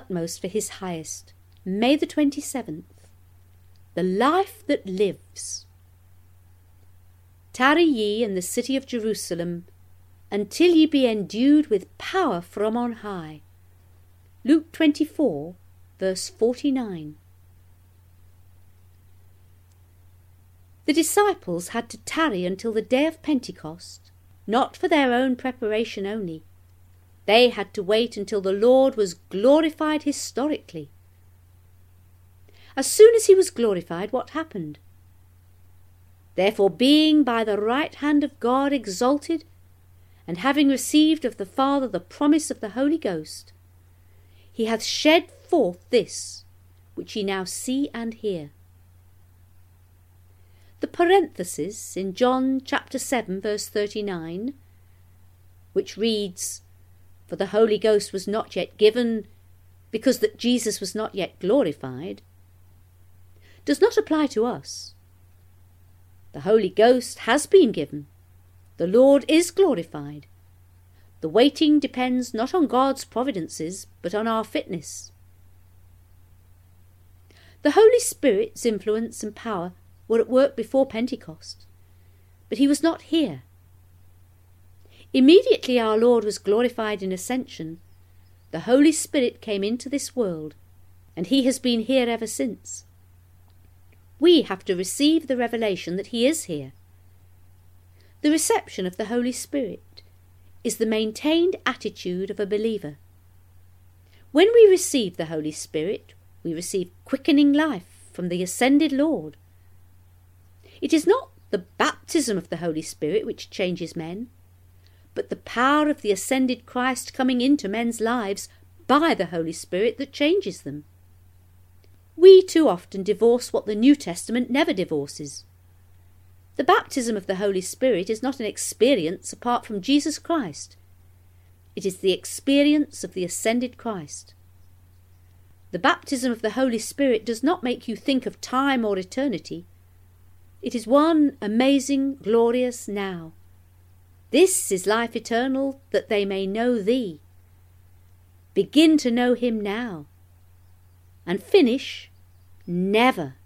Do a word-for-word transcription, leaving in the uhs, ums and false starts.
utmost for his highest. May the twenty-seventh. The life that lives. Tarry ye in the city of Jerusalem, until ye be endued with power from on high. Luke twenty-four, verse forty-nine. The disciples had to tarry until the day of Pentecost, not for their own preparation only. They had to wait until the Lord was glorified historically. As soon as he was glorified, what happened? Therefore, being by the right hand of God exalted, and having received of the Father the promise of the Holy Ghost, he hath shed forth this, which ye now see and hear. The parenthesis in John chapter seven, verse thirty-nine, which reads, "For the Holy Ghost was not yet given, because that Jesus was not yet glorified," does not apply to us. The Holy Ghost has been given. The Lord is glorified. The waiting depends not on God's providences, but on our fitness. The Holy Spirit's influence and power were at work before Pentecost, but he was not here. Immediately our Lord was glorified in ascension, the Holy Spirit came into this world, and he has been here ever since. We have to receive the revelation that he is here. The reception of the Holy Spirit is the maintained attitude of a believer. When we receive the Holy Spirit, we receive quickening life from the ascended Lord. It is not the baptism of the Holy Spirit which changes men, but the power of the ascended Christ coming into men's lives by the Holy Spirit that changes them. We too often divorce what the New Testament never divorces. The baptism of the Holy Spirit is not an experience apart from Jesus Christ. It is the experience of the ascended Christ. The baptism of the Holy Spirit does not make you think of time or eternity. It is one amazing, glorious now. This is life eternal, that they may know thee. Begin to know him now. And finish never.